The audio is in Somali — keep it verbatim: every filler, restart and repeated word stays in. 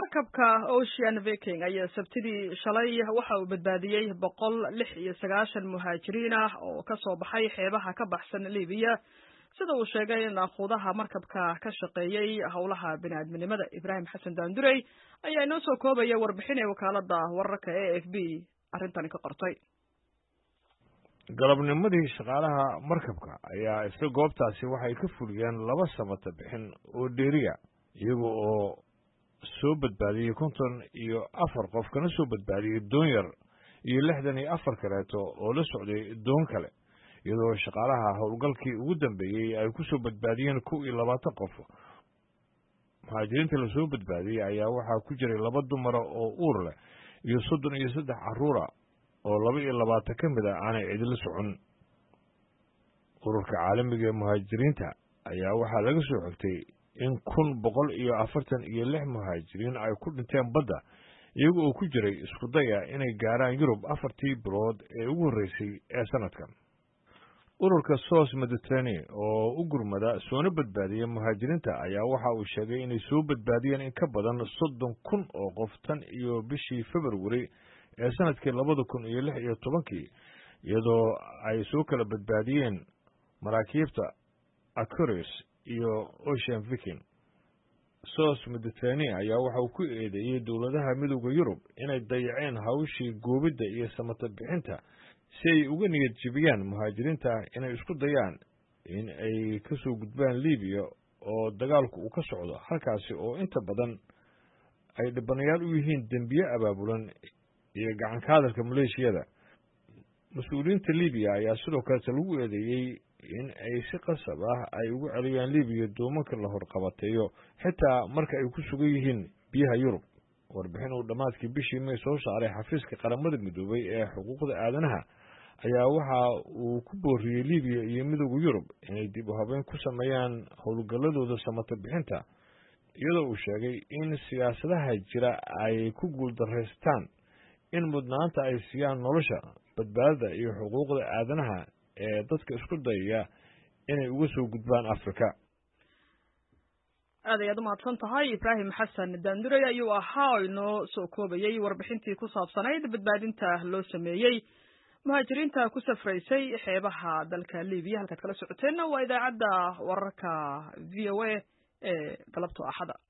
markabka Ocean Viking ayaa sabtidii shalay waxa uu badbaadiyay boqol lix iyo sagaashan muhaajiriin ah oo ka soo baxay xeebaha ka baxsan Liibiya sida uu sheegay in aqoonta markabka ka shaqeeyay howlaha bini'aadminimada. Ibrahim Xasan Daandurey ayaa inoo soo koobaya warbixin wakaalada wararka A F P arrintan ka qortay. galabnimadii shaqaalaha markabka ayaa isla goobtaasi waxay ka fuliyeen laba samata bixin oo dheeriya iyaga oo soo badbaadiyey konton iyo afar qof kana soo badbaadiyey doon yar iyo lixdan iyo afar kaleeto oo la socday doon kale iyadoo shaqaalaha howlgalkii ugu dambeeyey ay ku soo badbaadiyeen kow iyo labaatan qof. muhaajiriinta la soo badbaadiyey ayaa waxaa ku jiray laba dumara oo uur leh iyo soddon iyo saddex carruura oo laba iyo labaatan ka mid a aanay cidila socon. ururka caalamiga ee muhaajiriinta ayaa waxaa laga soo xigtay in kun boqol iyo afartan iyo lix muhaajiriin ay ku dhinteen badda iyaga oo ku jiray isku daya inay gaaraan Yurub afartii bilood ee ugu horreysay ee sanadkan. ururka SOS Mediterranean oo u gurmada soona badbaadiya muhaajiriinta ayaa waxa uu sheegay inay soo badbaadiyeen in ka badan soddon kun oo qof tan iyo bishii February ee sanadkii labada kun iyo lix iyo tobankii iyadoo ay soo kala badbaadiyeen maraakiibta Aquarius iyo Ocean Viking. SOS Mediterranean ayaa waxa uu ku eedeeyay dowladaha midowga Yurub inay dayaceen hawshii goobida iyo samata bixinta si ay uga niyad jebiyaan muhaajiriinta inay isku dayaan in ay ka soo gudbaan Liibiya oo dagaalku uu ka socdo halkaasi oo inta badan ay dhibanayaal u yihiin dembiye abaabulan iyo gacan ka hadalka maleeshiyada. mas-uuliyiinta Liibiya ayaa sidoo kale lagu eedeeyey in ay si qasab ah ay ugu celiyaan Liibiya doomanka la horqabateeyo xitaa marka ay ku sugan yihiin biyaha Yurub. warbixin uu dhammaadkii bishii May soo saaray xafiiska qaramada midoobay ee xuquuqda aadanaha ayaa waxa uu ku booriyey Liibiya iyo midowga Yurub inay dib u habeyn ku sameeyaan howlgalladooda samata bixinta iyadoo uu sheegay in siyaasadaha jira ay ku guuldareystaan in mudnaanta ay siiyaan nolosha badbaadada iyo xuquuqda aadanaha ee dadka isku dayaya inay uga soo gudbaan Afrika. aad ayaad u mahadsan tahay Ibrahim Xasan Daandurey ayuu ahaa inoo soo koobayay warbixintii ku saabsanayd badbaadinta loo sameeyey muhaajiriinta ku safraysay xeebaha dalka Liibiya. halkaad kala socoteen waa idaacadda wararka V O A ee galabta Axada.